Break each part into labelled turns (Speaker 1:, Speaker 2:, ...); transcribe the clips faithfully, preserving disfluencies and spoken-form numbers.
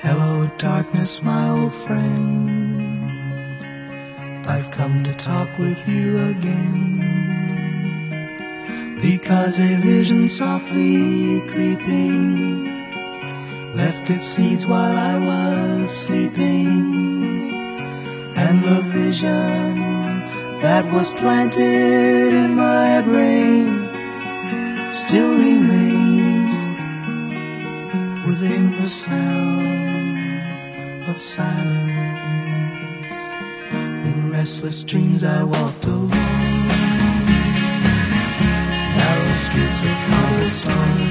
Speaker 1: Hello, darkness, my old friend. I've come to talk with you again, because a vision softly creeping left its seeds while I was sleeping, and the vision that was planted in my brain still remains within the sound of silence. In restless dreams I walked alone, narrow streets of cobblestone,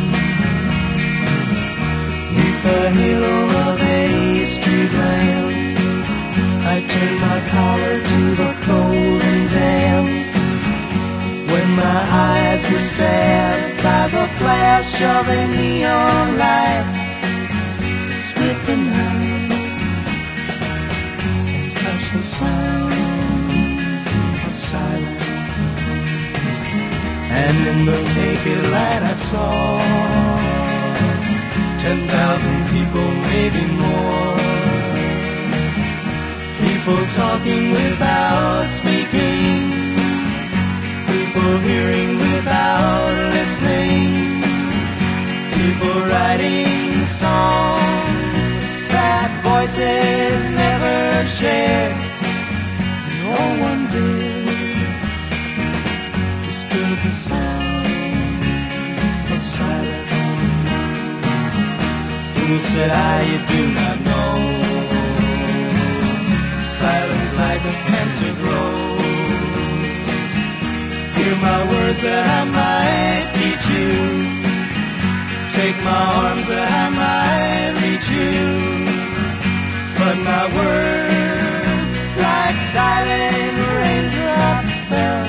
Speaker 1: neath the halo of a street lamp. I turned my collar to the cold and damp, when my eyes were stabbed by the flash of a neon light. Split the night and touch the sound of silence, and in the naked light I saw ten thousand people, maybe more, people talking without speaking, people hearing without listening, people writing songs that voices never shared. No one did disturb the sound of silence. Fool, said I, you do not know, silence like a cancer grows. Hear my words that I might teach you, take my arms that I might reach you, but my words like silent raindrops fell,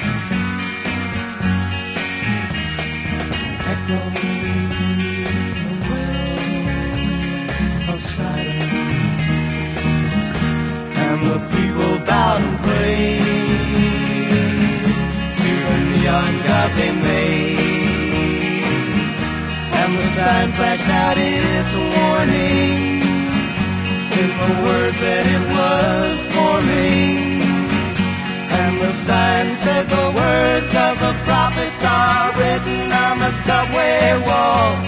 Speaker 1: echoing the wells of silence. And the people bowed and prayed to the neon god they made, and the sign flashed out its warning in the words that it was forming. And the sign said the words of the prophets are written on the subway wall.